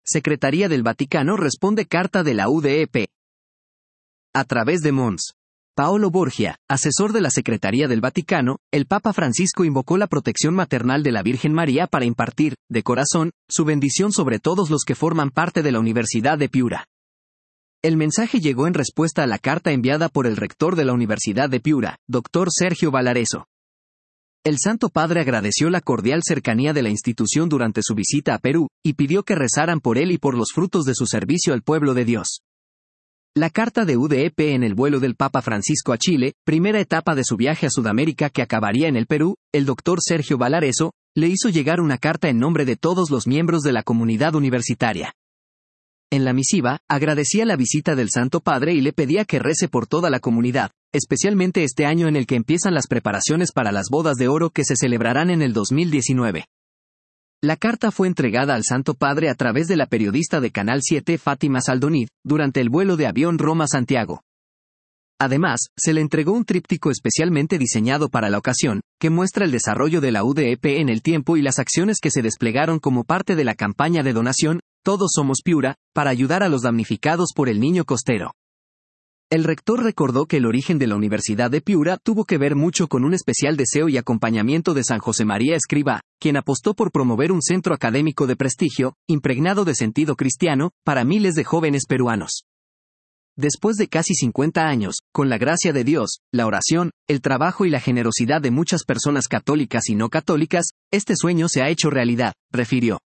Secretaría del Vaticano responde carta de la UDEP. A través de Mons. Paolo Borgia, asesor de la Secretaría del Vaticano, el Papa Francisco invocó la protección maternal de la Virgen María para impartir, de corazón, su bendición sobre todos los que forman parte de la Universidad de Piura. El mensaje llegó en respuesta a la carta enviada por el rector de la Universidad de Piura, Dr. Sergio Valareso. El Santo Padre agradeció la cordial cercanía de la institución durante su visita a Perú, y pidió que rezaran por él y por los frutos de su servicio al pueblo de Dios. La carta de UDEP en el vuelo del Papa Francisco a Chile, primera etapa de su viaje a Sudamérica que acabaría en el Perú, el Dr. Sergio Valareso, le hizo llegar una carta en nombre de todos los miembros de la comunidad universitaria. En la misiva, agradecía la visita del Santo Padre y le pedía que rece por toda la comunidad, especialmente este año en el que empiezan las preparaciones para las bodas de oro que se celebrarán en el 2019. La carta fue entregada al Santo Padre a través de la periodista de Canal 7 Fátima Saldonid, durante el vuelo de avión Roma-Santiago. Además, se le entregó un tríptico especialmente diseñado para la ocasión, que muestra el desarrollo de la UDEP en el tiempo y las acciones que se desplegaron como parte de la campaña de donación, Todos Somos Piura, para ayudar a los damnificados por el niño costero. El rector recordó que el origen de la Universidad de Piura tuvo que ver mucho con un especial deseo y acompañamiento de San José María Escrivá, quien apostó por promover un centro académico de prestigio, impregnado de sentido cristiano, para miles de jóvenes peruanos. Después de casi 50 años, con la gracia de Dios, la oración, el trabajo y la generosidad de muchas personas católicas y no católicas, este sueño se ha hecho realidad, refirió.